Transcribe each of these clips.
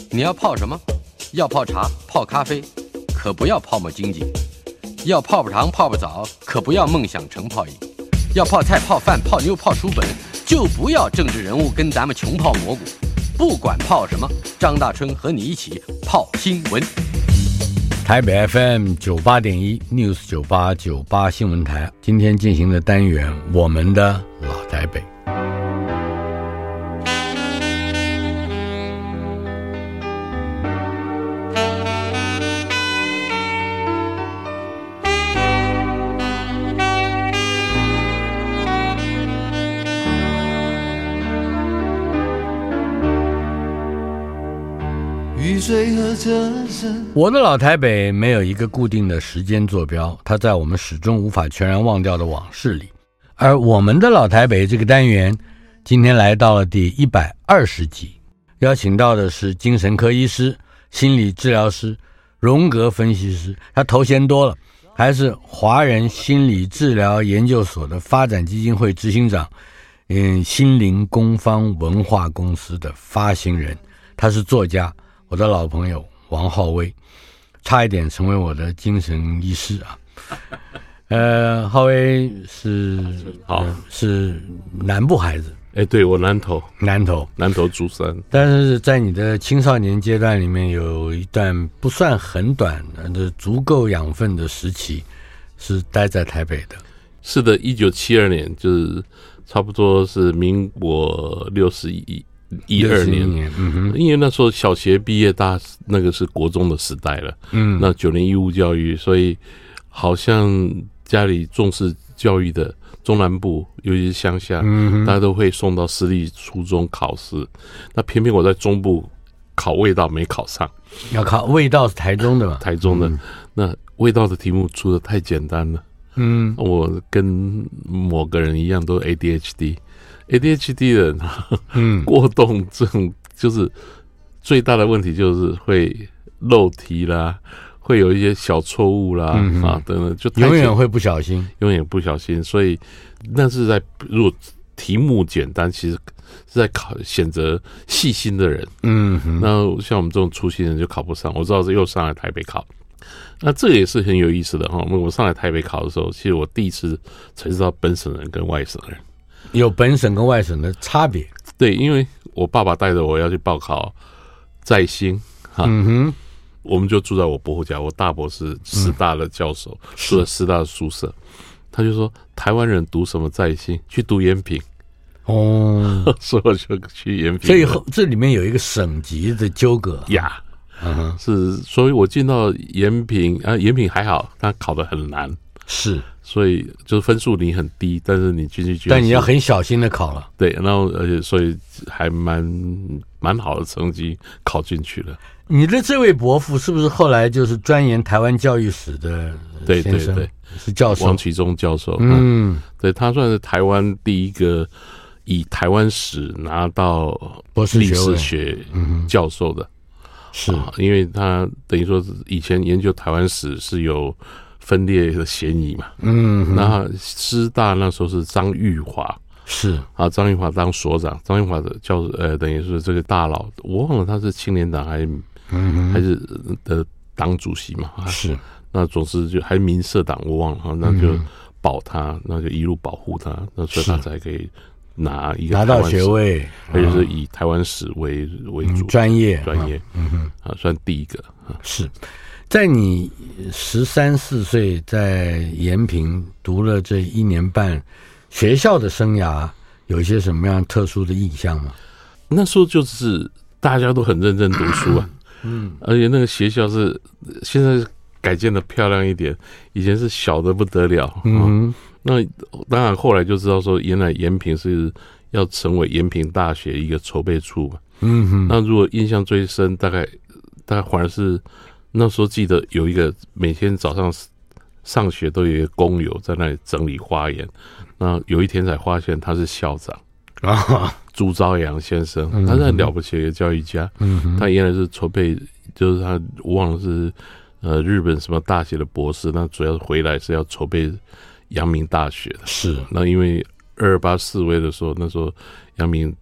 你要泡什么？要泡茶、泡咖啡，可不要泡沫经济；要泡泡糖、泡泡澡，可不要梦想成泡影；要泡菜、泡饭、泡妞、泡书本，就不要政治人物跟咱们穷泡蘑菇。不管泡什么，张大春和你一起泡新闻。 台北 FM 98.1 News 98新闻台，今天进行的单元，我们的老台北。我的老台北没有一个固定的时间坐标，它在我们始终无法全然忘掉的往事里。而我们的老台北这个单元今天来到了第120集，邀请到的是精神科医师、心理治疗师、荣格分析师，他头衔多了，还是华人心理治疗研究所的发展基金会执行长，心灵工坊文化公司的发行人，他是作家，我的老朋友王浩威，差一点成为我的精神医师啊。浩威是南部孩子， 对，我南投竹山， 但是在你的青少年阶段里面，有一段不算很短的足够养分的时期，是待在台北的。 是的，1972年，就是差不多是民国12年，因为那时候小学毕业，那个是国中的时代了，那9年义务教育，所以好像家里重视教育的中南部，尤其是乡下，大家都会送到私立初中考试。那偏偏我在中部考卫道没考上， 要考卫道是台中的嘛？ 台中的，那卫道的题目出的太简单了，我跟某个人一样都 ADHD 的人，过动症就是最大的问题，就是会漏题啦，会有一些小错误啦，等等，就永远会不小心， 所以那是在如果题目简单，其实是在选择细心的人，那像我们这种粗心人就考不上。我知道是又上来台北考，那这也是很有意思的哈。我上来台北考的时候，其实我第一次才知道本省人跟外省人有本省跟外省的差别。 对，因为我爸爸带着我要去报考在新，我们就住在我伯父家，我大伯是师大的教授，住在师大的宿舍，他就说台湾人读什么在新，去读延平。所以我就去延平。 所以这里面有一个省级的纠葛呀，是，所以我进到延平延平还好，他考得很难， 是， 所以就是分数你很低，但是你进去， 但你要很小心的考了。 对，然后而且所以还蛮好的成绩考进去了。 你的这位伯父是不是后来就是钻研台湾教育史的先生？对，是教授， 王启忠教授。对，他算是台湾第一个以台湾史拿到历史学教授的。是，因为他等于说以前研究台湾史是有分裂的嫌疑嘛。那师大那时候是张玉华。是啊，张玉华当所长，张玉华的等于是这个大佬，我忘了他是青年党还是的党主席嘛？是，那总之就还是民社党，我忘了，那就保他，那就一路保护他，那所以他才可以拿到学位，而且是以台湾史为主专业，算第一个。 是在你13、14岁在延平读了这1年半。学校的生涯有一些什么样特殊的印象吗？ 那时候就是大家都很认真读书啊，而且那个学校是现在改建的漂亮一点，以前是小的不得了。那当然后来就知道说，原来延平是要成为延平大学一个筹备处嘛。那如果印象最深，大概反而是那时候记得有一个每天早上上学都有一个工友在那里整理花园。那有一天才发现他是校长朱朝阳先生，他是很了不起的一个教育家。他原来是筹备，就是他我忘了是日本什么大学的博士，那主要回来是要筹备阳明大学的。是，那因为228示威的时候，那时候阳明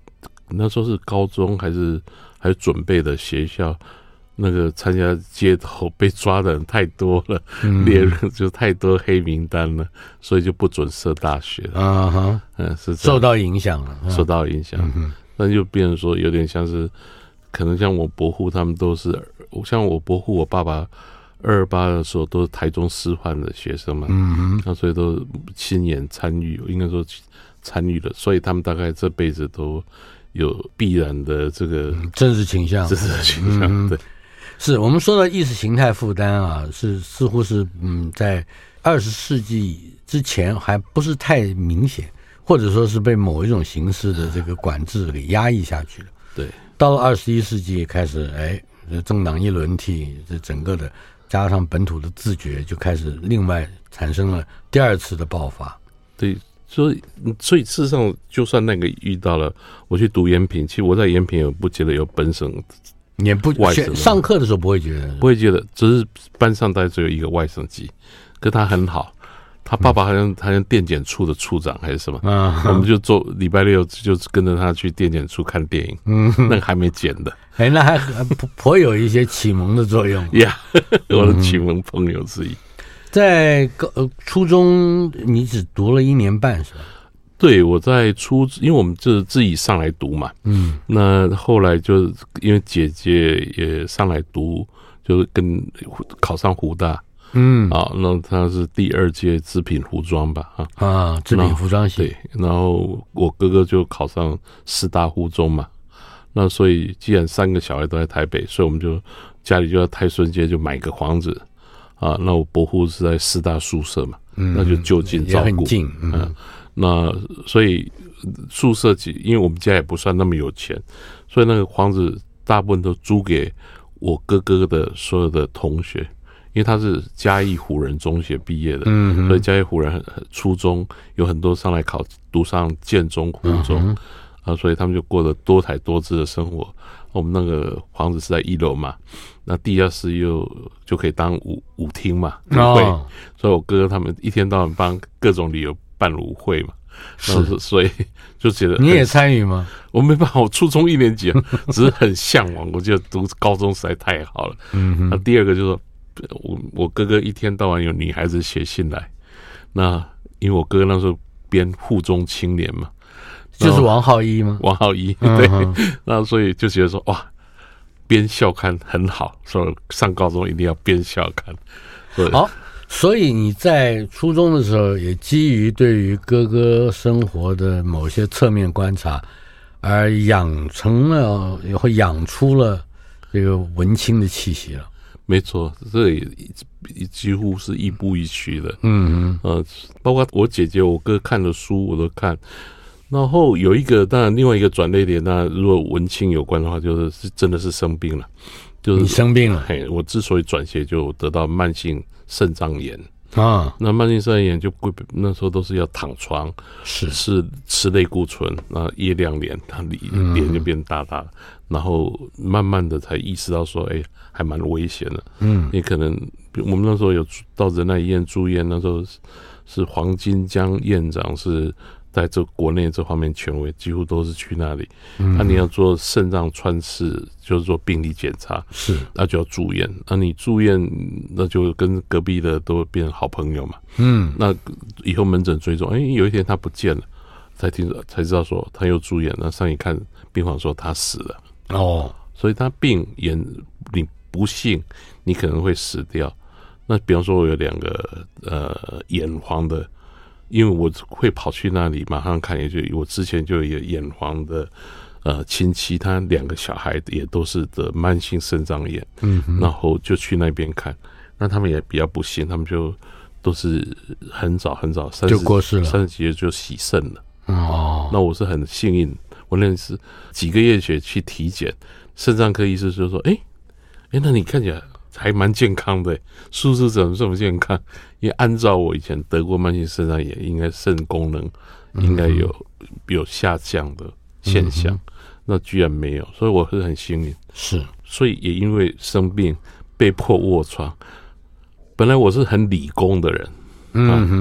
那时候是高中还是准备的学校，那个参加街头被抓的人太多了，猎人就太多黑名单了，所以就不准设大学了。是受到影响了， 受到影响。那就变成说有点像是，可能像我伯父他们都是，像我伯父我爸爸228的时候都是台中师范的学生嘛，那所以都亲眼参与，应该说参与了，所以他们大概这辈子都有必然的这个政治倾向， 对。 是我们说到意识形态负担啊，似乎是在20世纪之前还不是太明显，或者说是被某一种形式的这个管制给压抑下去了。 对， 到了21世纪开始，政党一轮替，这整个的加上本土的自觉，就开始另外产生了第二次的爆发。 对，所以事实上，就算那个遇到了，我去读延平，其实我在延平也不觉得有本省。 也不上课的时候不会觉得， 只是班上大概只有一个外省籍，可他很好，他爸爸好像电检处的处长还是什么，我们就做礼拜六就跟着他去电检处看电影，那个还没剪的， 那还颇有一些启蒙的作用呀，我的启蒙朋友之一。 在初中你只读了1年半是吧？ 对，我在因为我们就是自己上来读嘛，那后来就因为姐姐也上来读，就考上湖大，那他是第2届织品服装吧， 织品服装系， 对，然后我哥哥就考上师大附中嘛，那所以既然3个小孩都在台北，所以我们就家里就在泰顺街就买个房子那我伯父是在师大宿舍嘛，那就就近照顾， 也很近， 那所以宿舍因为我们家也不算那么有钱，所以那个房子大部分都租给我哥哥的所有的同学，因为他是嘉义辅仁中学毕业的，所以嘉义辅仁初中有很多上来读上建中、湖中，所以他们就过得多彩多姿的生活。我们那个房子是在1楼嘛，那地下室就可以当舞厅嘛，舞会，所以我哥哥他们一天到晚帮各种理由办舞会嘛，所以就觉得你也参与吗？ 我没办法，我初中1年级只是很向往，我觉得读高中实在太好了。那第二个就是说，我哥哥一天到晚有女孩子写信来，那因为我哥哥那时候编附中青年嘛， 就是王浩一吗？ 王浩一，对，那所以就觉得说哇，编校刊很好，所以上高中一定要编校刊。 好。所以你在初中的时候，也基于对于哥哥生活的某些侧面观察，而养出了这个文青的气息了。 没错，这也几乎是亦步亦趋的。包括我姐姐、我哥看的书我都看。然后有一个，当然另外一个转捩点，那如果文青有关的话，就是真的是生病了。就是你生病了， 我之所以转学，就得到慢性肾脏炎那慢性肾脏炎就那时候都是要躺床，是吃类固醇，那叶亮脸，他脸就变大大的，然后慢慢的才意识到说，还蛮危险的。你可能我们那时候有到仁爱医院住院，那时候是黄金江院长是在这国内这方面权威，几乎都是去那里。你要做肾脏穿刺，就是做病理检查，那就要住院。那你住院，那就跟隔壁的都变成好朋友嘛。那以后门诊追踪，有一天他不见了，才知道说他又住院。那上一看病房说他死了。所以他你不幸你可能会死掉。那比方说我有2个眼黄的。因为我会跑去那里马上看，我之前就有一个眼黄的亲戚，他2个小孩也都是得慢性肾脏炎，然后就去那边看，那他们也比较不幸，他们就都是很早就过世了 ，30几岁就洗肾了。那我是很幸运，我那是几个月前去体检，肾脏科医师就说，那你看起来还蛮健康的，数字怎么这么健康？因为按照我以前得过慢性肾脏炎，应该肾功能应该有下降的现象，那居然没有，所以我是很幸运。所以也因为生病被迫卧床。本来我是很理工的人，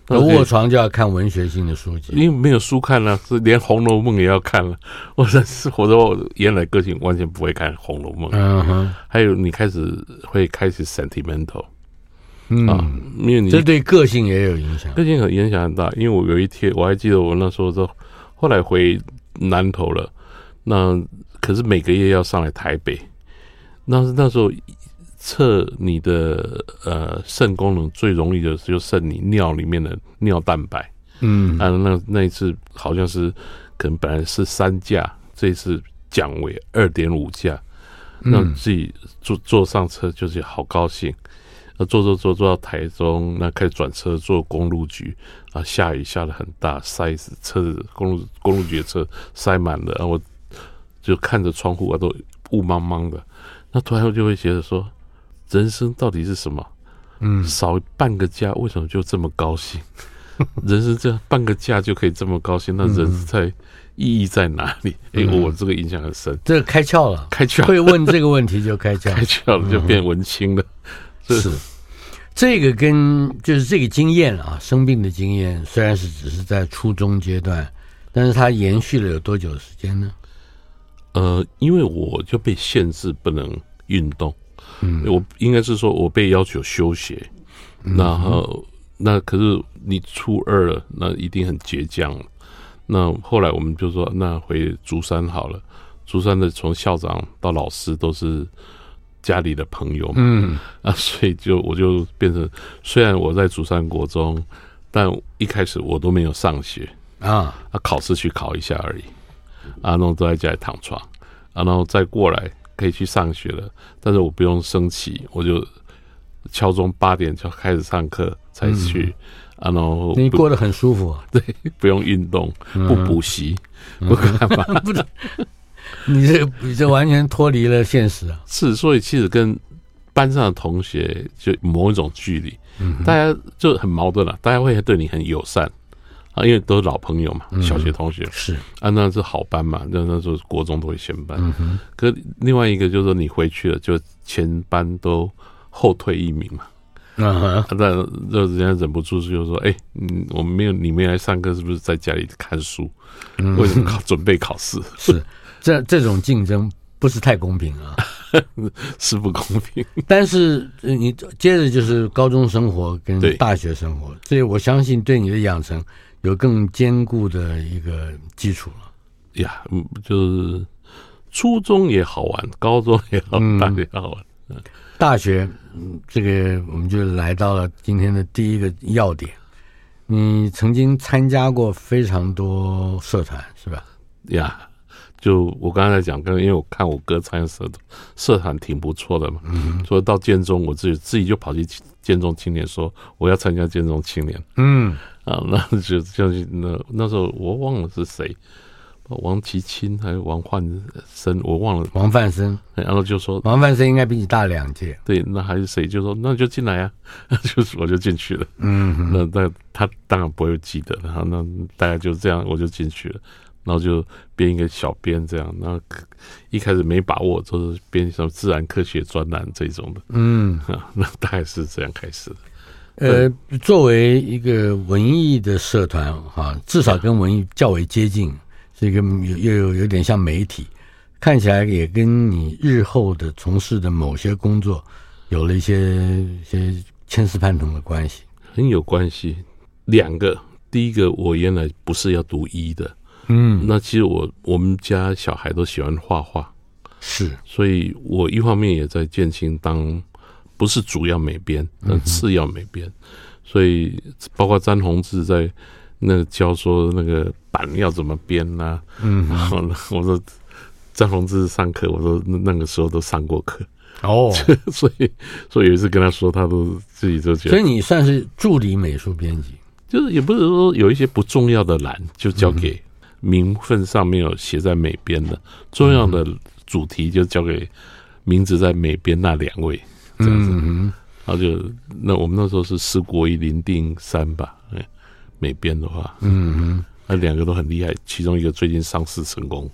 卧床就要看文学性的书籍， 因为没有书看了，是连《红楼梦》也要看了。我原来个性完全不会看《红楼梦》。还有你开始 sentimental， 因为你这对个性也有影响， 个性影响很大。因为我有一天我还记得我那时候后来回南投了，那可是每个月要上来台北，那时候测你的肾功能最容易的就测你尿里面的尿蛋白。那一次好像是可能本来是3价，这一次降为2.5价，让自己坐上车就是好高兴。坐到台中，那开始转车坐公路局啊，下雨下得很大，塞死车子，公路局的车塞满了，然后我就看着窗户啊，都雾茫茫的。那突然就会觉得说，人生到底是什么？少半个假，为什么就这么高兴？人生这样半个假就可以这么高兴，那人在意义在哪里？我这个印象很深。 这个开窍了，会问这个问题就开窍了，就变文青了。 是这个就是这个经验啊，生病的经验，虽然是只是在初中阶段，但是它延续了有多久的时间呢？ 因为我就被限制不能运动，我应该是说我被要求休学，然后那可是你初2了，那一定很倔强了。那后来我们就说，那回竹山好了。竹山的从校长到老师都是家里的朋友嘛，所以我就变成，虽然我在竹山国中，但一开始我都没有上学考试去考一下而已，然后都在家里躺床，然后再过来可以去上学了，但是我不用升旗，我就敲钟8点就开始上课才去，然后你过得很舒服啊， 对，不用运动，不补习，不干嘛， 不是。你这完全脱离了现实啊！ 是，所以其实跟班上的同学就某一种距离，大家就很矛盾了。大家会对你很友善啊，因为都是老朋友嘛，小学同学是那是好班嘛，那时候国中都会先班。可另外一个就是说你回去了，就前班都后退1名嘛。但人家忍不住就说：“我们你没来上课，是不是在家里看书？为什么准备考试？” 是。这种竞争不是太公平啊， 是不公平。 但是你接着就是高中生活跟大学生活，这我相信对你的养成有更坚固的一个基础了。 呀，就是初中也好玩，高中也好，大学也好玩。 大学，这个我们就来到了今天的第一个要点。你曾经参加过非常多社团，是吧？ 呀。就我刚才讲，因为我看我哥参加社团挺不错的嘛，所以到建中我自己就跑去建中青年说我要参加建中青年，那就那时候我忘了是谁，王其清还是王焕生，我忘了。 王范生， 然后就说王范生应该比你大2届， 对，那还是谁就说那就进来啊，就是我就进去了，那他当然不会记得，然后那大概就这样我就进去了。然后就编一个小编这样，然后一开始没把握，都是编什么自然科学专栏这种的，那大概是这样开始的。 作为一个文艺的社团至少跟文艺较为接近，是一个又有点像媒体，看起来也跟你日后的从事的某些工作有了一些牵丝攀藤的关系， 很有关系。2个，第一个我原来不是要读医的。那其实我们家小孩都喜欢画画， 是， 所以我一方面也在建青当不是主要美编，但次要美编，所以包括詹宏志在那个教说那个版要怎么编啊，然后我说詹宏志上课，我说那个时候都上过课所以有一次跟他说，他都自己就觉得， 所以你算是助理美术编辑， 就是也不是说有一些不重要的栏就交给。名分上面有写在美编的，重要的主题就交给名字在美编那2位这样子，然后那我们那时候是施国一、林定山吧，美编的话，那2个都很厉害，其中一个最近上市成功。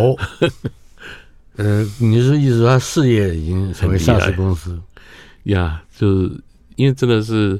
你是意思说他事业已经成为上市公司？ 呀，就是因为真的是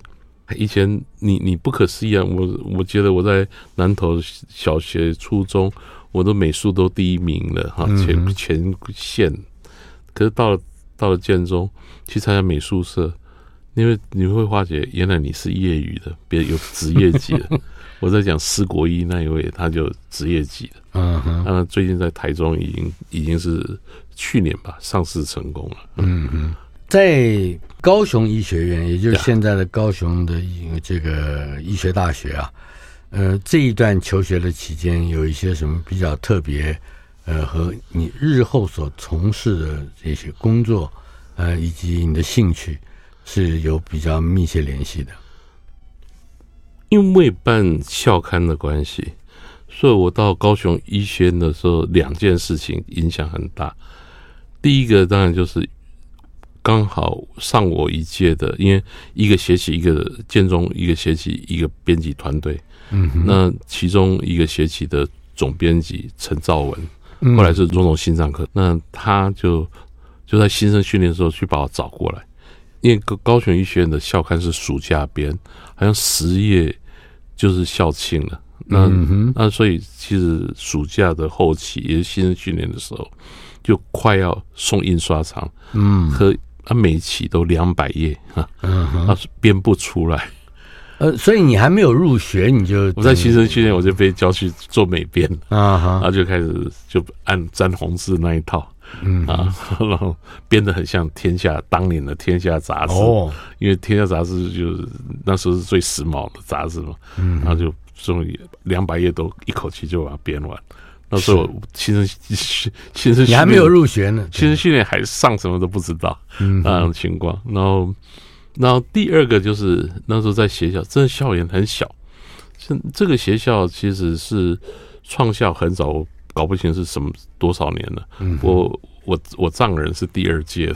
以前你不可思议啊！我觉得我在南投小学、初中，我的美术都第1名了哈，全县。可是到了建中去参加美术社，因为你会发觉原来你是业余的，别有职业级的。我在讲施国一那一位，他就职业级的。最近在台中已经是去年吧上市成功了。 在高雄医学院，也就是现在的高雄的这个医学大学啊，这一段求学的期间，有一些什么比较特别，和你日后所从事的这些工作，以及你的兴趣是有比较密切联系的。 因为办校刊的关系，所以我到高雄医学院的时候，2件事情影响很大。第一个当然就是刚好上我一届的，因为一个学期一个建中，一个学期一个编辑团队。那其中一个学期的总编辑陈兆文，后来是荣总心脏科，那他就在新生训练的时候去把我找过来，因为高雄医学院的校刊是暑假编，好像10月就是校庆了。那所以其实暑假的后期，也是新生训练的时候，就快要送印刷厂。每一期都200页编不出来。 所以你还没有入学，你就我在新生训练我就被叫去做美编然后就开始就按詹宏志那一套然后编得很像当年的天下杂志因为天下杂志就是那时候是最时髦的杂志嘛然后就终于200页都一口气就把它编完。那时候我新生你还没有入学呢， 新生训练还上什么都不知道那种情况。然后第二个就是那时候在学校，真的校园很小，这个学校其实是创校很早，我搞不清是什么多少年了。我丈人是第2届的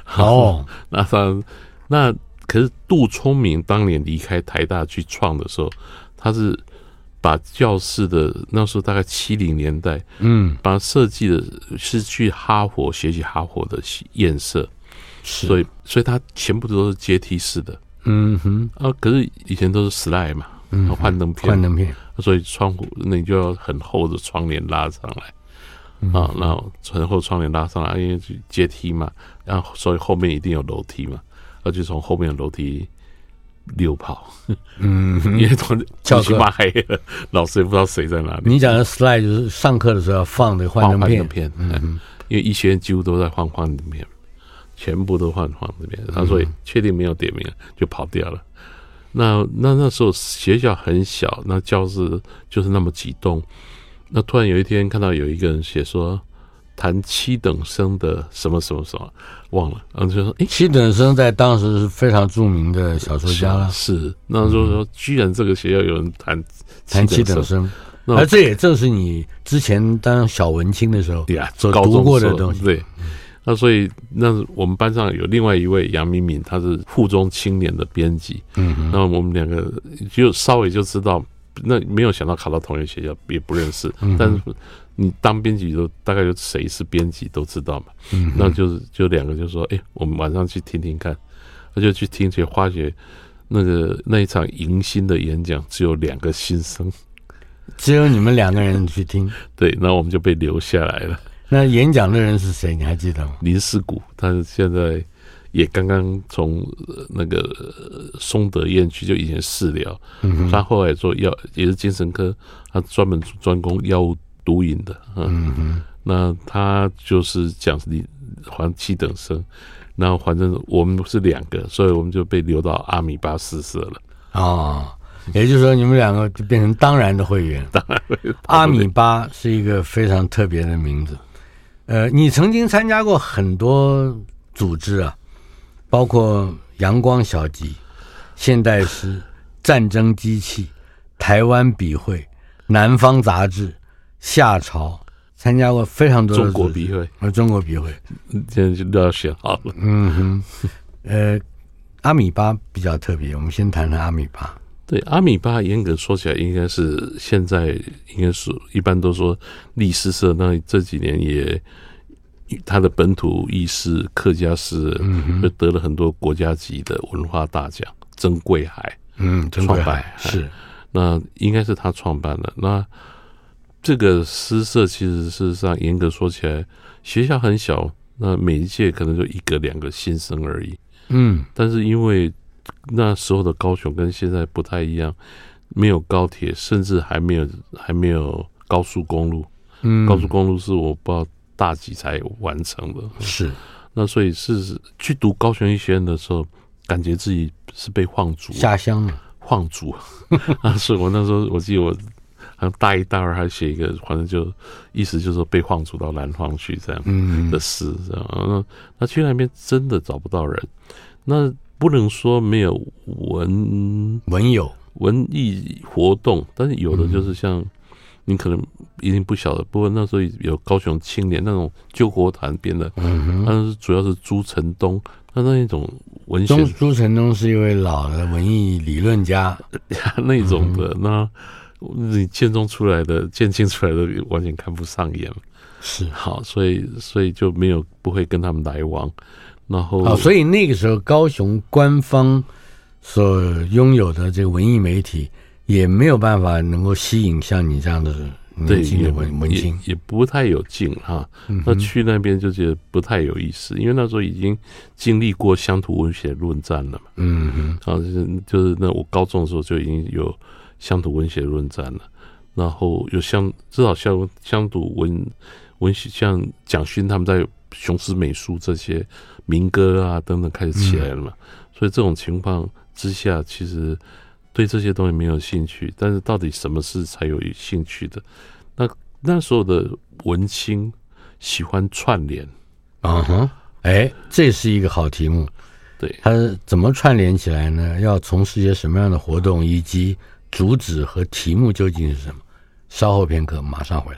那可是杜聪明当年离开台大去创的时候，他是把教室的那时候大概70年代把它设计的是去哈佛学习哈佛的院舍，所以它全部都是阶梯式的可是以前都是 slide 嘛幻灯片所以窗户那你就要很厚的窗帘拉上来然后很厚窗帘拉上来，因为阶梯嘛，然后所以后面一定有楼梯嘛，而且从后面的楼梯溜跑因为教室骂黑了，老师也不知道谁在哪里。 你讲的 slide 就是上课的时候要放的幻灯片因为医学院几乎都在换幻灯片，全部都换幻灯片，他所以确定没有点名就跑掉了。那时候学校很小，那教室就是那么几栋，那突然有一天看到有一个人写说谈7等生的什么什么什么忘了，然后就说 7等生在当时是非常著名的小说家了， 是那就说居然这个学校有人谈 7等生，而这也正是你之前当小文青的时候所读过的东西。 对，那所以那我们班上有另外一位杨敏敏，他是附中青年的编辑那我们2个就稍微就知道，那没有想到考到同一个学校，也不认识但是你当编辑都大概就谁是编辑都知道嘛那就2个就说我们晚上去听听看，那就去听，就发觉那一场迎新的演讲只有2个新生， 只有你们2个人去听对，那我们就被留下来了。 那演讲的人是谁你还记得吗？ 林思谷，他现在也刚刚从那个松德院区，就以前士疗他后来做也是精神科，他专攻药物毒瘾的那他就是讲还7等生，然后反正我们是2个，所以我们就被留到阿米巴4社了也就是说你们2个就变成当然的会员。 当然会阿米巴是一个非常特别的名字。你曾经参加过很多组织啊，包括阳光小集、现代诗、战争机器、台湾笔会、南方杂志、夏朝，参加过非常多的中国笔会中国笔会现在就都要选好了阿米巴比较特别，我们先谈谈阿米巴。 对，阿米巴严格说起来应该是现在应该是一般都说历史社，那这几年也他的本土意识客家诗人就得了很多国家级的文化大奖，曾贵海创办是， 那应该是他创办的。那这个诗社其实事实上严格说起来，学校很小，那每一届可能就1个2个新生而已。但是因为那时候的高雄跟现在不太一样，没有高铁，甚至还没有高速公路。高速公路是我不知道大几才完成的。 是， 那所以是去读高雄医学院的时候，感觉自己是被晃族下乡了， 晃族所以我那时候我记得我好像大1大2还写一个，反正就意思就是说被晃族到南方去这样的诗。那去那边真的找不到人，那不能说没有文艺活动，但是有的就是像你可能一定不晓得，不过那时候有高雄青年那种救国团编的，但是主要是朱成东，那一种文学。 朱成东是一位老的文艺理论家， 那种的，那你建青出来的完全看不上眼， 是好，所以就不会跟他们来往，然后所以那个时候高雄官方所拥有的这个文艺媒体也没有办法能够吸引像你这样的年轻的文青， 也不太有劲哈。那去那边就觉得不太有意思，因为那时候已经经历过乡土文学论战了嘛。就是那我高中的时候就已经有乡土文学论战了，然后有至少乡土文学，像蒋勋他们在雄狮美术这些民歌啊等等开始起来了嘛。所以这种情况之下，其实对这些东西没有兴趣，但是到底什么是才有兴趣的？那时候的文青喜欢串联， 这是一个好题目。 对， 它怎么串联起来呢？要从事些什么样的活动，以及主旨和题目究竟是什么？稍后片刻，马上回来。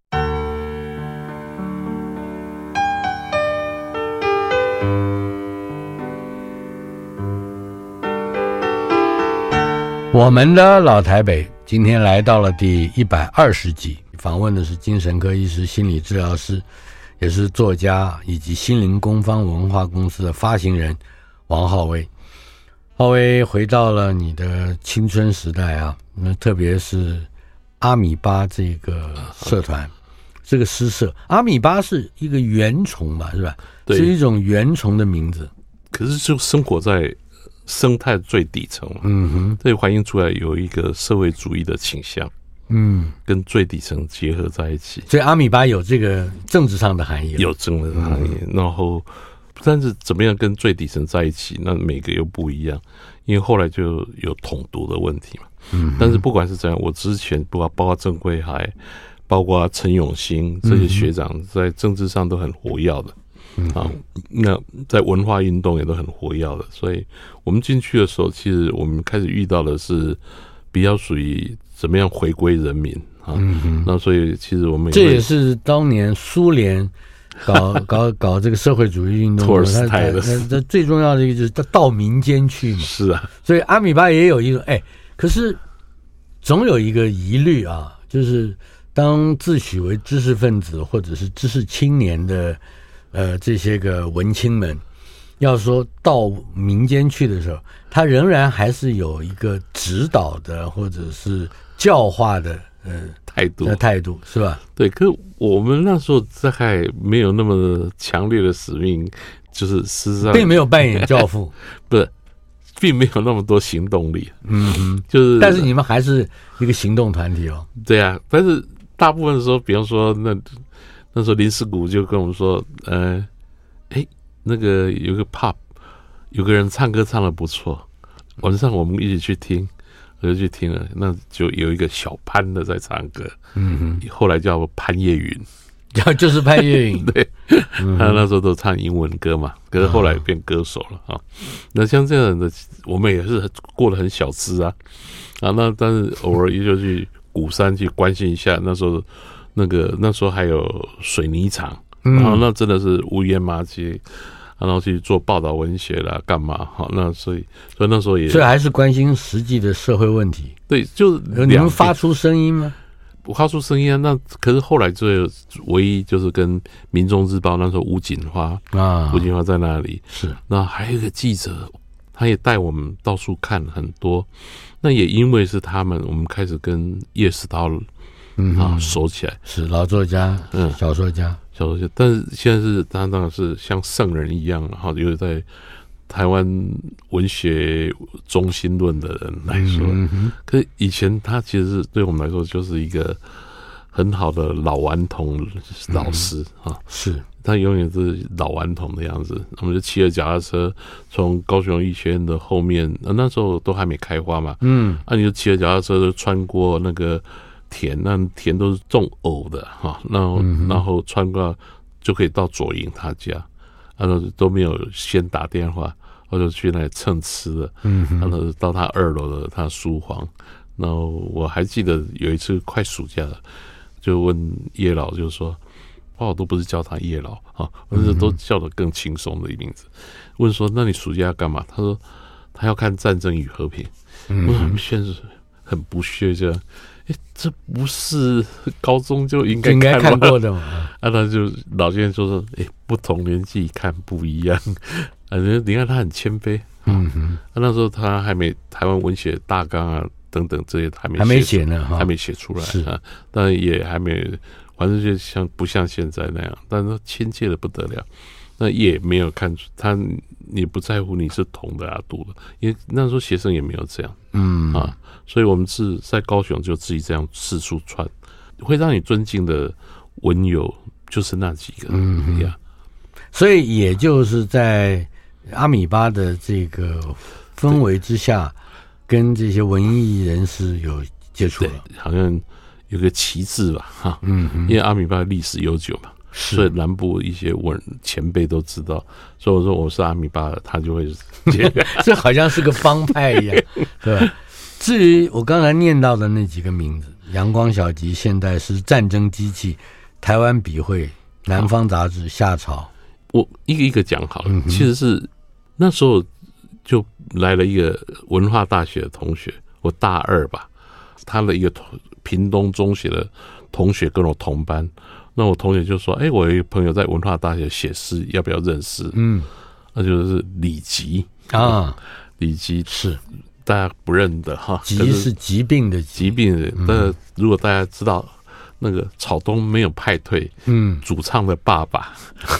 我们的老台北今天来到了第120集，访问的是精神科医师、心理治疗师，也是作家以及心灵工坊文化公司的发行人王浩威。浩威回到了你的青春时代啊，那特别是阿米巴这个社团，这个诗社。阿米巴是一个原虫嘛，是吧？ 对， 是一种原虫的名字， 可是就生活在生态最底层，这反映出来有一个社会主义的倾向，跟最底层结合在一起。 所以阿米巴有这个政治上的含义， 有政治含义。然后，但是怎么样跟最底层在一起，那每个又不一样，因为后来就有统独的问题嘛。但是不管是怎样，我之前包括郑贵海，包括陈永兴这些学长，在政治上都很活跃的。那在文化运动也都很活跃的，所以我们进去的时候，其实我们开始遇到的是比较属于怎么样回归人民那所以其实我们这也是当年苏联搞这个社会主义运动， 托尔斯泰的它最重要的一个就是到民间去嘛。 是啊， 所以阿米巴也有一种可是总有一个疑虑啊，就是当自诩为知识分子或者是知识青年的这些个文青们，要说到民间去的时候，他仍然还是有一个指导的或者是教化的态度是吧？ 对，可是我们那时候大概没有那么强烈的使命，就是事实上并没有扮演教父， 不是，并没有那么多行动力。就是但是你们还是一个行动团体哦。 对啊，但是大部分的时候，比方说那时候林思谷就跟我们说，那个有个 pub， 有个人唱歌唱得不错，晚上我们一起去听，我就去听了，那就有一个小潘的在唱歌，后来叫潘越云， 就是潘越云， 对，他那时候都唱英文歌嘛，可是后来变歌手了那像这样的，我们也是过得很小资那但是偶尔也就去鼓山去关心一下，那时候还有水泥厂，然后那真的是乌烟瘴气，然后去做报道文学啦，干嘛那所以那时候所以还是关心实际的社会问题。 对，就是你们发出声音吗？ 不发出声音那可是后来最唯一就是跟《民众日报》那时候吴锦华在那里， 是。 那还有一个记者， 他也带我们到处看很多。那也因为是他们，我们开始跟叶石涛熟起来， 是老作家，小说家， 但是现在是他当然是像圣人一样，然后有在台湾文学中心论的人来说，可是以前他其实是对我们来说就是一个很好的老顽童老师是他永远是老顽童的样子。我们就骑着脚踏车从高雄艺学院的后面，那时候都还没开花嘛，你就骑着脚踏车就穿过那个田，那田都是种藕的然后穿过就可以到左营他家，都没有先打电话，我就去那里蹭吃的，然后到他2楼的他书房，然后我还记得有一次快暑假了，就问叶老，就说我都不是叫他叶老我那都叫得更轻松的名字，问说那你暑假要干嘛？他说他要看《战争与和平》，我很现实很不屑这样，这不是高中就应该看过的吗？ 他就老先生就说不同年纪看不一样，你看他很谦卑，那时候他还没台湾文学大纲等等这些还没写呢，还没写出来但也还没，反正就不像现在那样，但是亲切的不得了。那也没有看出他也不在乎你是同的读的，因为那时候学生也没有这样，所以我们是在高雄就自己这样四处窜，会让你尊敬的文友就是那几个， 所以也就是在阿米巴的这个氛围之下，跟这些文艺人士有接触了， 好像有个旗帜吧，因为阿米巴历史悠久嘛。所以南部一些前辈都知道，所以我说我是阿米巴的，他就会这好像是个帮派一样，对吧？至于我刚才念到的那几个名字，阳光小集、现代诗、战争机器、台湾笔会、南方杂志、夏草， 我一个一个讲好了。其实是那时候就来了一个文化大学的同学，我大2吧，他的一个屏东中学的同学跟我同班。那我同学就说我有一个朋友在文化大学写诗，要不要认识？那就是李吉李吉是大家不认的疾是疾病的疾病的。但如果大家知道那个草东没有派对主唱的爸爸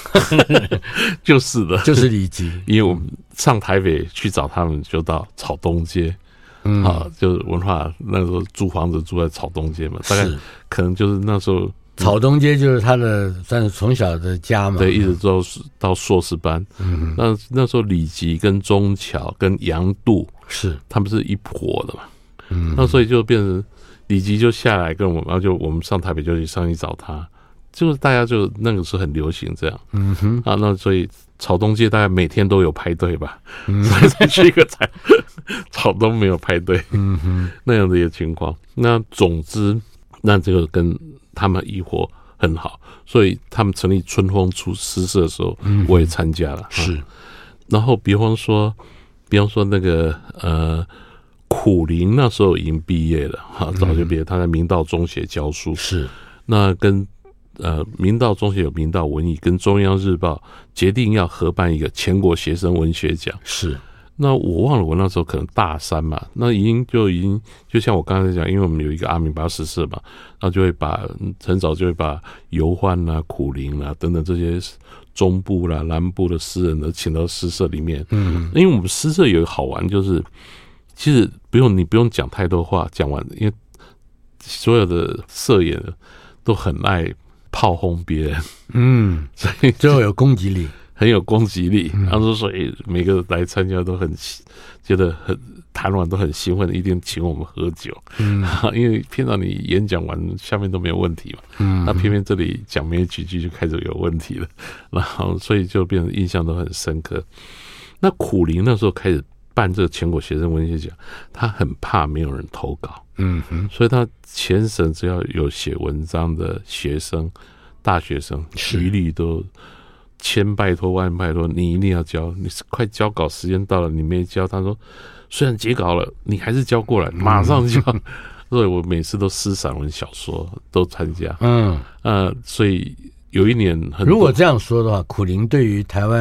就是的， 就是李吉。 因为我们上台北去找他们，就到草东街就是文化那时候租房子住在草东街嘛，大概可能就是那时候草东街就是他的算是从小的家嘛， 对，一直到硕士班。那时候李吉跟钟桥跟杨度是他们是一伙的嘛，那所以就变成李吉就下来跟我们，然后就我们上台北就去上去找他，就是大家就那个时候很流行这样，那所以草东街大概每天都有派对吧，所以才去一个草东没有派对，那样的一个情况。那总之，那这个跟他们一伙很好，所以他们成立春风出诗社的时候，我也参加了。 是， 然后比方说那个苦苓那时候已经毕业了早就毕业，他在明道中学教书。 是， 那跟明道中学有明道文艺，跟中央日报决定要合办一个全国学生文学奖。 是。 那我忘了，我那时候可能大3嘛，那已经就像我刚才讲，因为我们有一个阿米巴诗社嘛，然后就会很早就会把游焕啦、苦苓啦等等这些中部啦、南部的诗人都请到诗社里面。因为我们诗社有一个好玩，就是其实你不用讲太多话，讲完，因为所有的社员都很爱炮轰别人，所以就有攻击力。 很有攻击力，然后所以每个来参加都很觉得很谈完都很兴奋，一定请我们喝酒，因为平常你演讲完下面都没有问题嘛，那偏偏这里讲没几句就开始有问题了，然后所以就变成印象都很深刻。那苦苓那时候开始办这个全国学生文学奖，他很怕没有人投稿，所以他全省只要有写文章的学生、大学生，一律都千拜托万拜托，你一定要交，你快交稿时间到了你没交，他说虽然截稿了你还是交过来，马上交。所以我每次都诗散文小说都参加，所以有一年如果这样说的话，苦苓对于台湾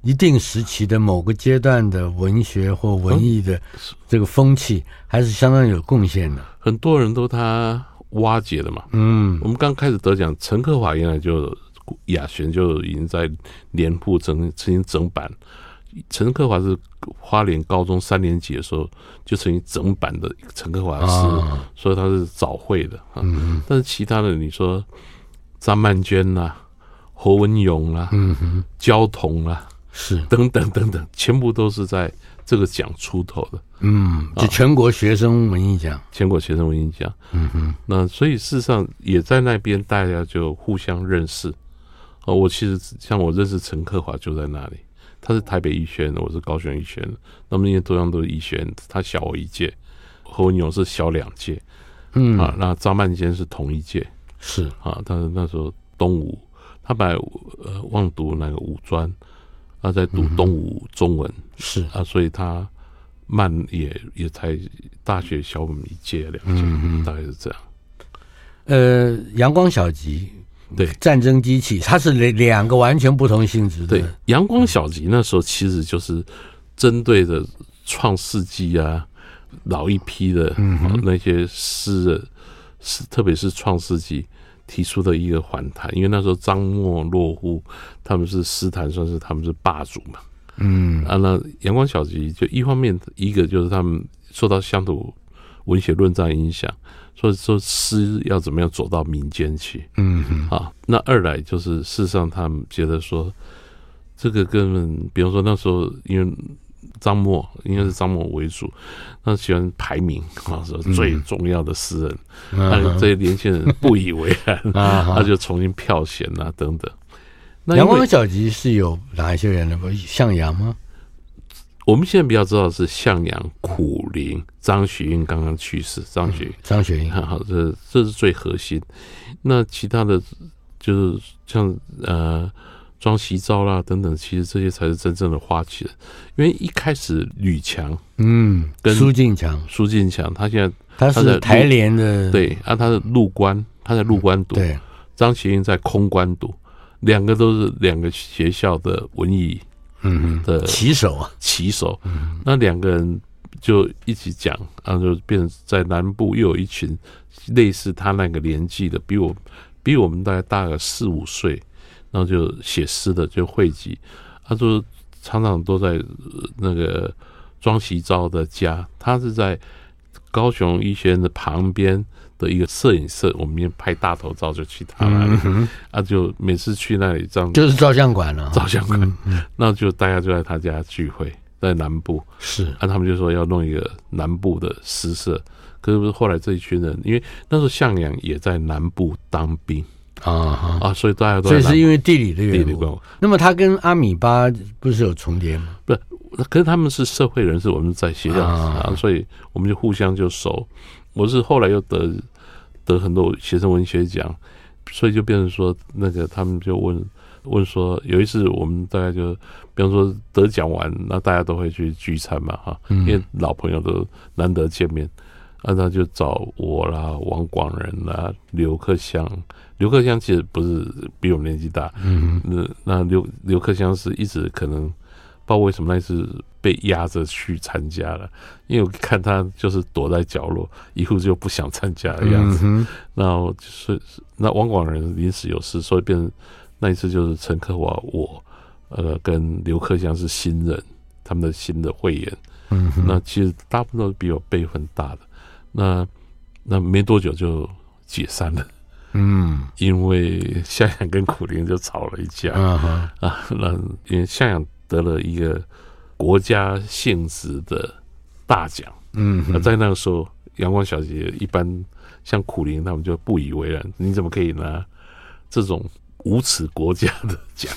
一定时期的某个阶段的文学或文艺的这个风气，还是相当有贡献的。 很多人都他挖掘的嘛。我们刚开始得奖，陈克华原来就亚璇就已经在联埠曾经整版。陈克华是花莲高中3年级的时候就曾经整版的陈克华的诗，所以他是早会的。但是其他的你说张曼娟啦、侯文咏啦、焦桐啦，是等等等等，全部都是在这个奖出头的。 就全国学生文艺奖， 全国学生文艺奖。那所以事实上也在那边大家就互相认识。我其实像我认识陈克华就在那里，他是台北艺学院的，我是高雄艺学院的，那么因为同样都是艺学院，他小我1届，侯文咏是小2届。那张曼娟是同1届。是啊，他那时候东吴，他本来忘读那个五专，他在读东吴中文。是啊，所以他慢也才大学小我们1届2届，大概是这样。 阳光小集， 对， 战争机器，它是2个完全不同性质的。 对，阳光小集那时候其实就是针对的创世纪啊，老一批的那些诗人，特别是创世纪提出的一个反弹，因为那时候张默、洛夫他们是诗坛算是他们是霸主嘛。那阳光小集就一方面一个就是他们受到乡土文学论战影响，所以说诗要怎么样走到民间去。那二来就是事实上他们觉得说这个根本，比方说那时候因为张默应该是张默为主，他喜欢排名说最重要的诗人，这些年轻人不以为然，他就重新票选啊等等。 阳光小集是有哪一些人呢？向阳吗？ 我们现在比较知道的是向阳、苦苓、张学英刚刚去世，张学英好，这是最核心。那其他的就是像庄习昭啦等等，其实这些才是真正的花旗人。因为一开始吕强，跟苏进强， 他现在他是台联的， 对，他的入关，他在入关读，对，张学英在空关读。2个都是2个学校的文艺的旗手， 那2个人就一起讲，然后就变成在南部又有一群类似他那个年纪的，比我们大概4、5岁，然后就写诗的就汇集，他说常常都在那个庄习昭的家，他是在高雄医学院的旁边的一个摄影社，我们拍大头照就去他那里，就每次去那里这样， 就是照相馆了， 那就大家就在他家聚会，在南部是，他们就说要弄一个南部的诗社，可是后来这一群人，因为那时候向阳也在南部当兵所以大家都， 所以是因为地理的缘故。那么他跟阿米巴不是有重叠吗？ 不是，可是他们是社会人士，我们在学校所以我们就互相就熟。我是后来又得很多学生文学奖，所以就变成说那个他们就问说，有一次我们大概就比方说得奖完，那大家都会去聚餐嘛因为老朋友都难得见面，他就找我啦、王广仁啦、刘克襄其实不是比我们年纪大，那刘克襄是一直可能不知道为什么那次被压着去参加了，因为我看他就是躲在角落，一副就不想参加的样子。那王广仁临时有事，所以变成那一次就是陈克华我跟刘克襄是新人，他们的新的会员。那其实大部分都是比我辈分大的，那没多久就解散了。因为向阳跟苦苓就吵了一架那因为向阳得了一个国家性质的大奖，那在那个时候，阳光小姐一般像苦苓他们就不以为然，你怎么可以拿这种无耻国家的奖？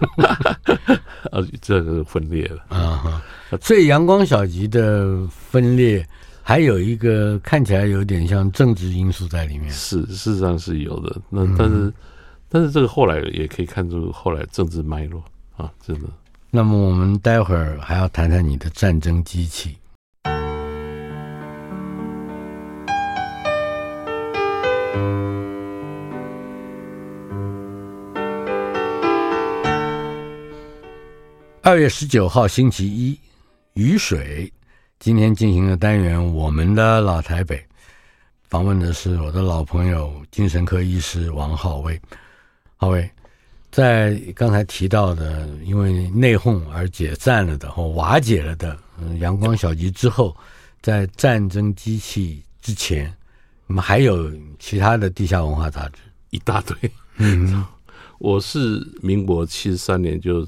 这个分裂了所以阳光小集的分裂还有一个看起来有点像政治因素在里面， 事实上是有的。那但是这个后来也可以看出后来政治脉络真的。 那么我们待会儿还要谈谈你的战争机器。 2月19号星期一，雨水。今天进行的单元我们的老台北，访问的是我的老朋友精神科医师王浩威。浩威，在刚才提到的因为内讧而解散了的或瓦解了的阳光小集之后，在战争机器之前，我们还有其他的地下文化杂志一大堆。我是民国73年，就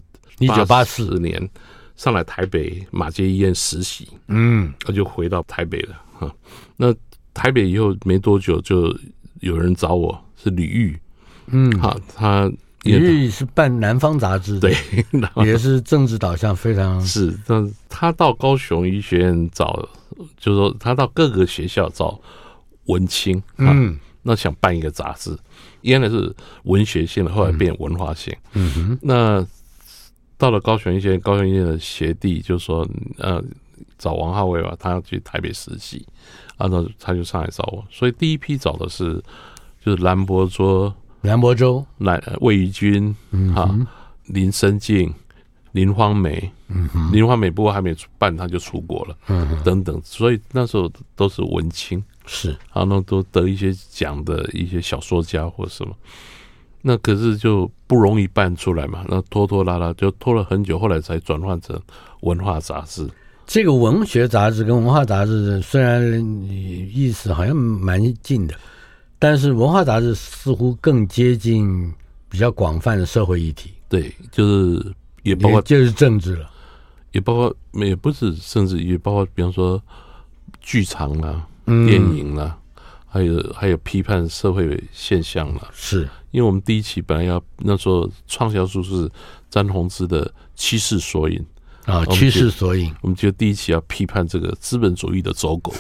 1984 年上来台北马偕医院实习，我就回到台北了。那台北以后没多久，就有人找我，是吕玉，他吕玉是办南方杂志的，对，也是政治导向非常是。但他到高雄医学院找，就是说他到各个学校找文青，那想办一个杂志，原来是文学性的，后来变文化性。那到了高雄医学院，高雄医学院的学弟就说，找王浩威吧，他要去台北实习，那他就上来找我。所以第一批找的就是蓝博洲、魏怡君、林深静、林荒梅，林荒梅不过还没办，他就出国了，等等。所以那时候都是文青。 是， 那都得一些奖的一些小说家或什么，那可是就不容易办出来嘛，那拖拖拉拉就拖了很久，后来才转换成文化杂志。 这个文学杂志跟文化杂志虽然意思好像蛮近的，但是文化杂志似乎更接近比较广泛的社会议题。 对，就是也包括就是政治了， 也包括也不是甚至也包括比方说剧场啊。电影啦，还有批判社会现象啦。 是因为我们第一期本来那时候畅销书是詹宏志的《趋势索引》 趋势索引， 我们就第一期要批判这个资本主义的走狗，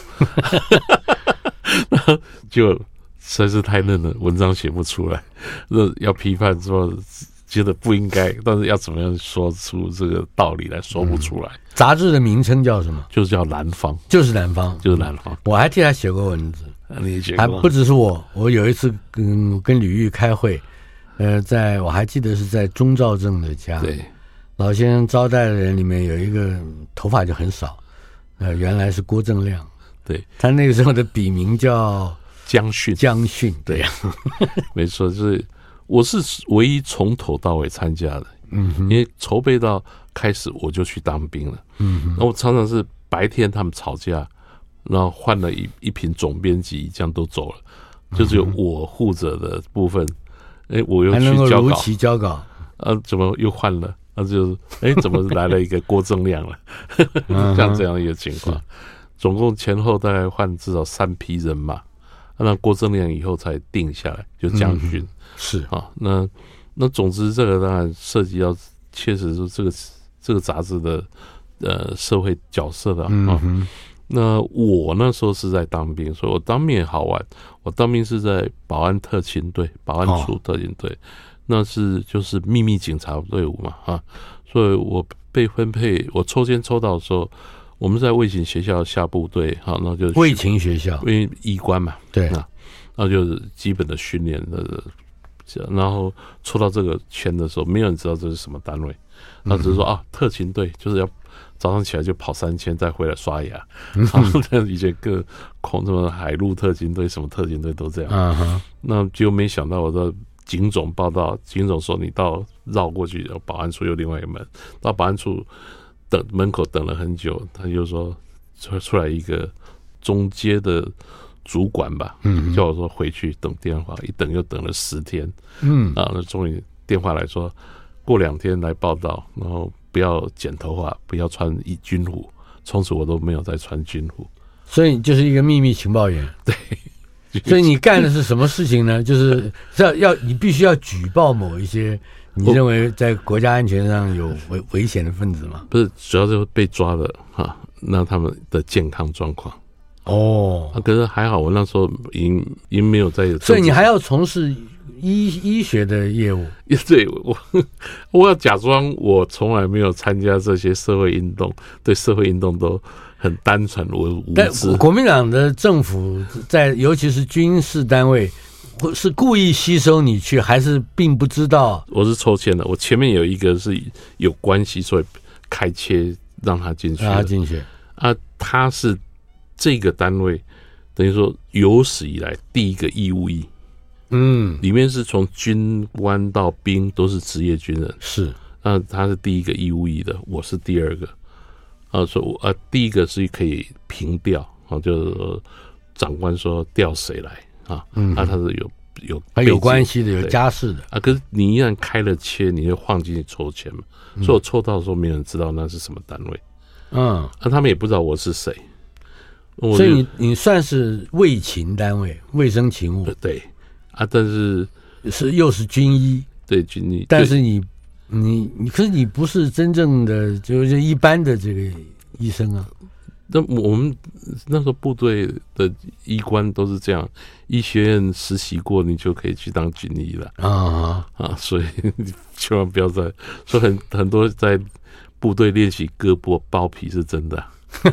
就实在是太嫩了，文章写不出来，要批判说觉得不应该，但是要怎么样说出这个道理来，说不出来。 杂志的名称叫什么？ 就是叫南方， 就是南方。我还替他写过文字， 你也写过？ 还不只是我有一次跟吕玉开会，我还记得是在钟兆正的家， 对， 老先生招待的人里面有一个头发就很少，原来是郭正亮， 对， 他那个时候的笔名叫江训， 对， 没错，就是我是唯一从头到尾参加的，因为筹备到开始我就去当兵了，那我常常是白天他们吵架，然后换了一瓶总编辑，这样都走了，就只有我护着的部分，我又去还能够如期交稿， 怎么又换了？就怎么来了一个郭正亮了？像这样一个情况，总共前后大概换至少3批人马，那郭正亮以后才定下来，就将军。 是啊，那总之这个当然涉及到确实是这个杂志的社会角色的那我那时候是在当兵，所以我当兵也好玩。我当兵是在保安特勤队，保安处特勤队，那就是秘密警察队伍嘛所以我被分配，我抽签抽到的时候，我们在卫勤学校下部队那就卫勤学校， 因为医官嘛， 对， 那就是基本的训练的。然后抽到这个签的时候，没有人知道这是什么单位，他只是说特勤队就是要早上起来就跑3000，再回来刷牙。然后以前各什么海陆特勤队、什么特勤队都这样。那就没想到我到警总报道，警总说你绕过去，保安处有另外一个门，到保安处门口等了很久，他就说出来一个中阶的主管吧，叫我说回去等电话，一等又等了10天，那终于电话来说，过2天来报道，然后不要剪头发，不要穿军服，从此我都没有再穿军服。 所以你就是一个秘密情报员， 对。 所以你干的是什么事情呢？就是你必须要举报某一些你认为在国家安全上有危险的分子吗？ 不是，主要是被抓的那他们的健康状况。可是还好，我那时候已经没有在， 所以你还要从事医学的业务。 对，我要假装我从来没有参加这些社会运动，对社会运动都很单纯无知。 但国民党的政府尤其是军事单位，是故意吸收你去，还是并不知道？ 我是抽签的，我前面有一个是有关系，所以开切让他进去，他是这个单位等于说有史以来第一个义务役，里面是从军官到兵都是职业军人， 是， 他是第一个义务役的，我是第二个，第一个是可以平调，就是长官说调谁来啊，他是有关系的，有家世的可是你一旦开了切，你就放进去抽签嘛，所以我抽到的时候没有人知道那是什么单位，他们也不知道我是谁， 所以你算是卫勤单位，卫生勤务， 对但是又是军医， 对军医， 但是你可是你不是真正的就是一般的这个医生啊。 那我们那时候部队的医官都是这样，医学院实习过，你就可以去当军医了所以你千万不要再说很多在部队练习割包皮是真的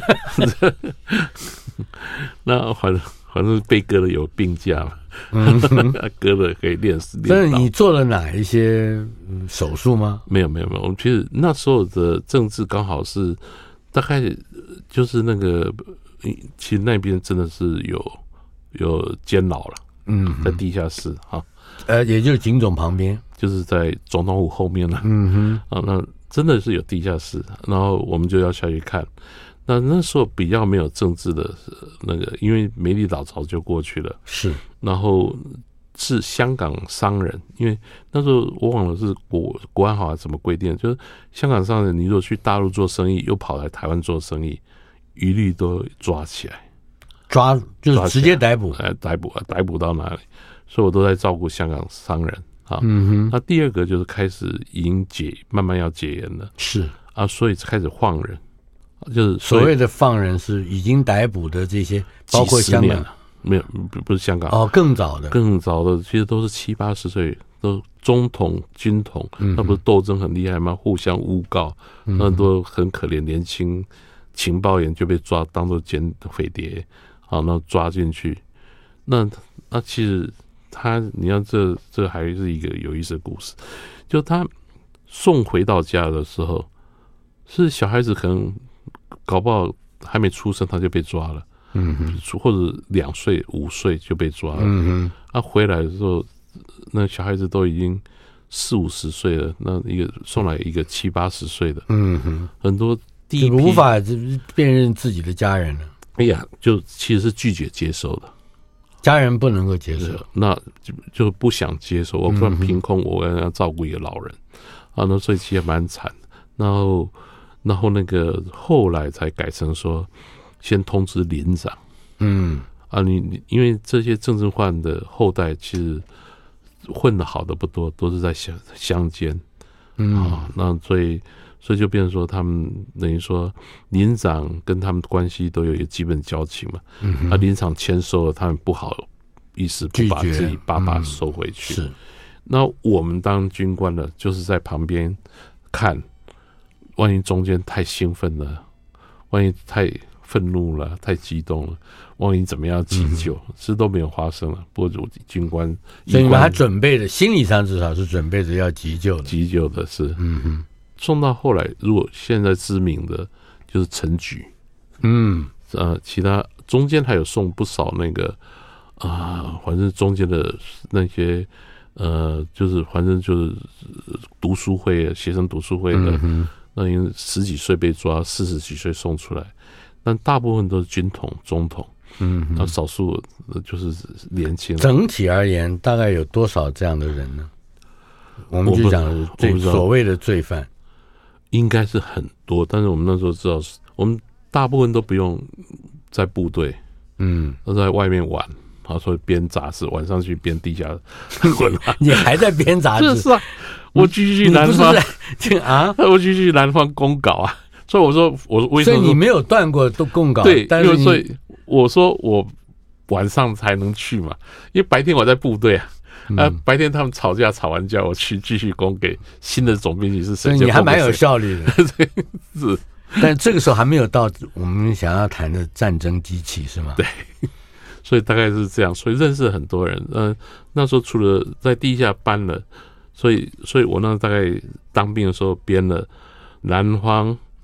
那反正被割了有病假嘛，割了可以练死。 但是你做了哪一些手术吗？ 没有，我们其实那时候的政治刚好是大概就是那个，其实那边真的是有监牢了，在地下室也就是警总旁边， 就是在总统府后面了，那真的是有地下室，然后我们就要下去看。那时候比较没有政治的那个，因为梅里岛早就过去了， 是， 然后是香港商人，因为那时候我忘了是国安法怎么规定，就是香港商人，你如果去大陆做生意，又跑来台湾做生意，一律都抓起来， 就是直接逮捕， 逮捕到哪里？所以我都在照顾香港商人那第二个就是开始已经慢慢要解严了， 是所以开始放人，就是所谓的放人是已经逮捕的这些，包括香港。 没有，不是香港更早的其实都是70、80岁，都中统、军统，那不是斗争很厉害吗？互相诬告，那都很可怜，年轻情报员就被抓当作奸匪谍，那抓进去。那其实你要这还是一个有意思的故事，就他送回到家的时候，是小孩子可能搞不好还没出生他就被抓了。或者2岁、5岁就被抓了。回来的时候，那小孩子都已经40、50岁了。那送来一个70、80岁的，很多第一批无法辨认自己的家人了。 哎呀，就其实是拒绝接受的， 家人不能够接受， 那就不想接受。我突然凭空我要照顾一个老人那所以其实蛮惨的。然后那个后来才改成说。先通知连长，你因为这些政治犯的后代其实混得好的不多，都是在乡间，那所以就变成说他们等于说连长跟他们关系都有一个基本交情嘛，连长签收了，他们不好意思不把自己爸爸收回去， 是。 那我们当军官的，就是在旁边看，万一中间太兴奋了，万一太愤怒了，太激动了，万一怎么样急救，这都没有发生了。不过军官， 所以你们还准备着，心理上至少是准备着要急救的是，送到后来，如果现在知名的就是陈菊，其他中间还有送不少那个反正中间的那些就是反正就是读书会学生读书会的，那因为10几岁被抓，40几岁送出来。但大部分都是军统、中统，那少数就是年轻。 整体而言，大概有多少这样的人呢？我们就讲所谓的罪犯， 应该是很多。但是我们那时候知道，我们大部分都不用在部队，都在外面玩，所以编杂志，晚上去编地下混。 你还在编杂志？ 是啊，我继续南方我继续南方公稿啊。所以我说我为什么？ 所以你没有断过都供稿， 对， 但是所以我说我晚上才能去嘛，因为白天我在部队白天他们吵完架，我去继续供给新的总编辑是谁？ 所以你还蛮有效率的， 是。 但这个时候还没有到我们想要谈的战争机器，是吗？ 对，所以大概是这样，所以认识很多人。那时候除了在地下搬了，所以我那大概当兵的时候编了南方。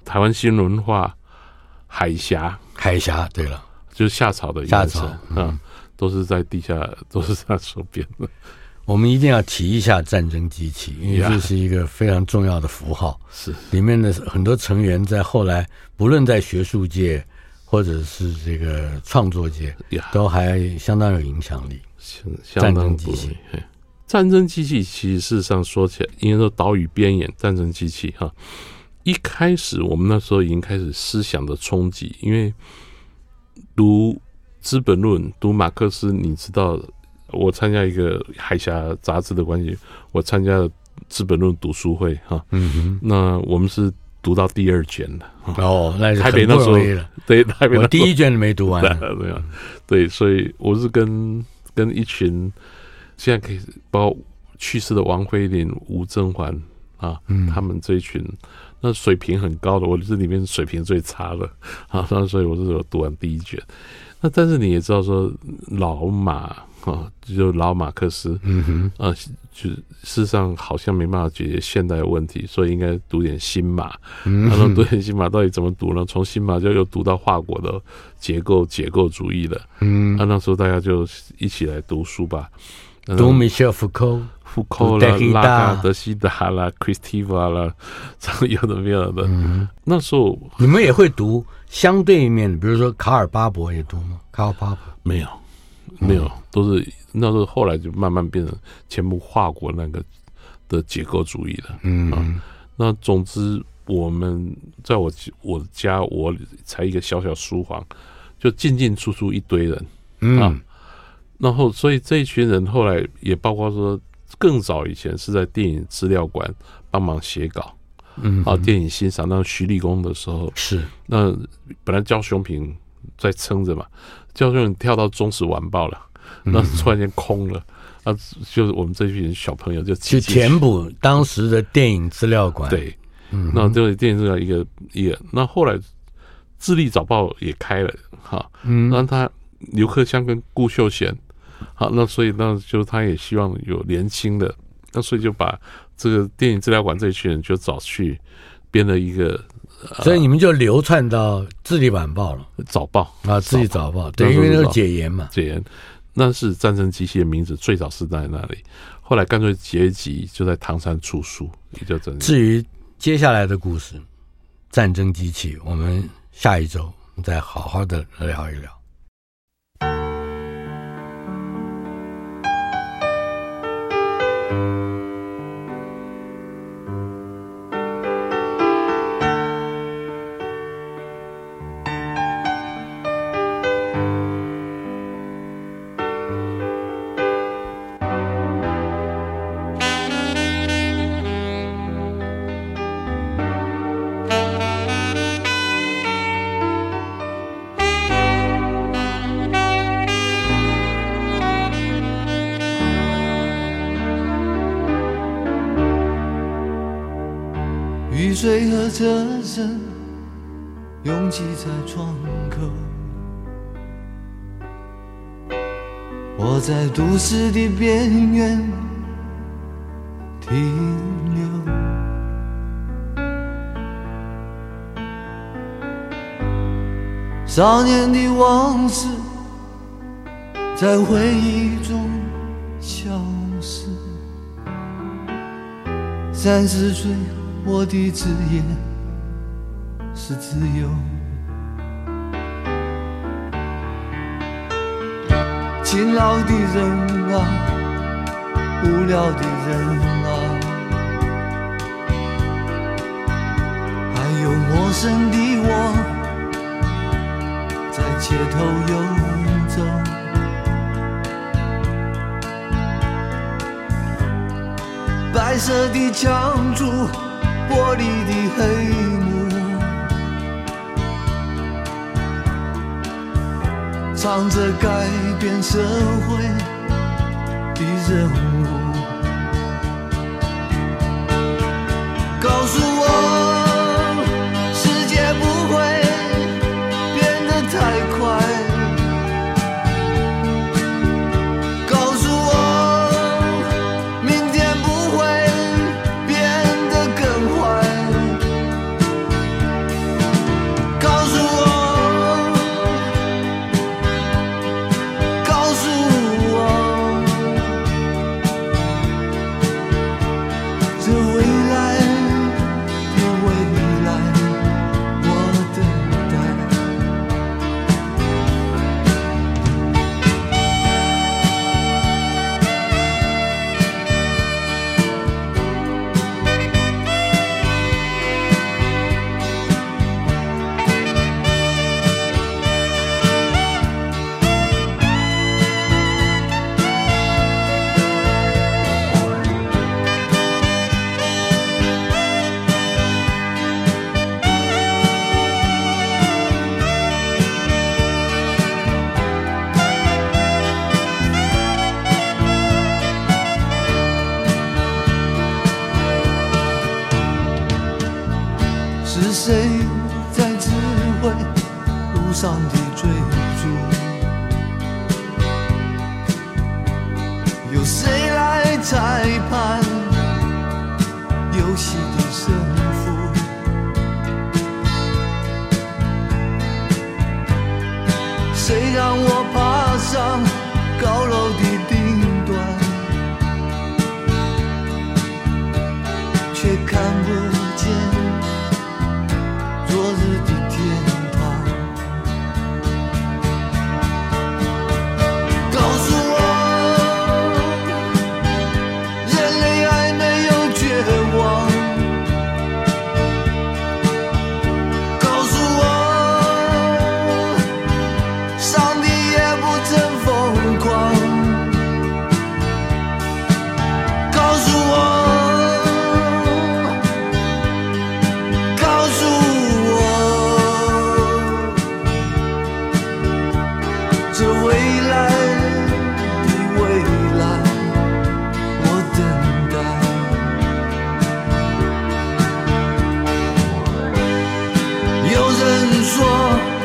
台湾新文化海峡， 对了， 就是夏草的夏草都是在地下，都是他手边的。 我们一定要提一下战争机器，因为这是一个非常重要的符号。 是里面的很多成员在后来，不论在学术界或者是这个创作界，都还相当有影响力。战争机器， 战争机器其实事实上说起来，应该说岛屿边缘战争机器哈。一开始我们那时候已经开始思想的冲击，因为读《资本论》、读马克思，你知道。我参加一个海峡杂志的关系，我参加了《资本论》读书会哈。那我们是读到第2卷的。 那是台北那时候对，台北我第1卷没读完。 对，所以我是跟一群现在可以包括去世的王辉林、吴正环啊，他们这一群，那水平很高的，我是里面水平最差的啊。那所以我是有读完第1卷。那但是你也知道说老马。就老马克思，就事实上好像没办法解决现代的问题，所以应该读点新马。然后读点新马到底怎么读呢？从新马就又读到法国的解构主义了。那时候大家就一起来读书吧。 读米歇尔·福柯啦、拉嘎德西达啦、Kristeva 啦，有的没有的。那时候你们也会读相对面，比如说卡尔巴伯也读吗？卡尔巴伯没有，都是那时候后来就慢慢变成全部法国那个的解构主义了。那总之我们在我家，我才一个小小书房，就进出出一堆人然后所以这一群人后来也包括说更早以前是在电影资料馆帮忙写稿。电影欣赏那徐立功的时候是那本来焦雄平在撑着嘛。教授跳到中时晚报了，那突然间空了，就是我们这群小朋友就去填补当时的电影资料馆。 对，那这个电影资料一个，那后来智利早报也开了，那他刘克襄跟顾秀贤，那所以那就他也希望有年轻的，那所以就把这个电影资料馆这一群人就找去编了一个。 所以你们就流窜到《智利晚报》了， 早报啊，《智利早报》对，因为那个解严嘛， 解严，那是战争机器的名字，最早是在那里，后来干脆结集，就在唐山出书，也就真。 至于接下来的故事，战争机器，我们下一周再好好的聊一聊。 雨水和车声拥挤在窗口，我在都市的边缘停留，少年的往事在回忆中消失，30岁我的职业是自由，勤劳的人啊，无聊的人啊，还有陌生的我在街头游走，白色的墙柱，玻璃的黑幕，唱着改变社会的任务，告诉我世界不会变得太快，告诉我明天不会变得更坏， 是谁在指挥路上的追逐？有谁来裁判游戏的胜负？谁让我爬上高楼的顶端，却看不见昨日的天堂？告诉我，人类还没有绝望。告诉我，上帝也不曾疯狂。告诉我，告诉我，这未来的未来，我等待。有人说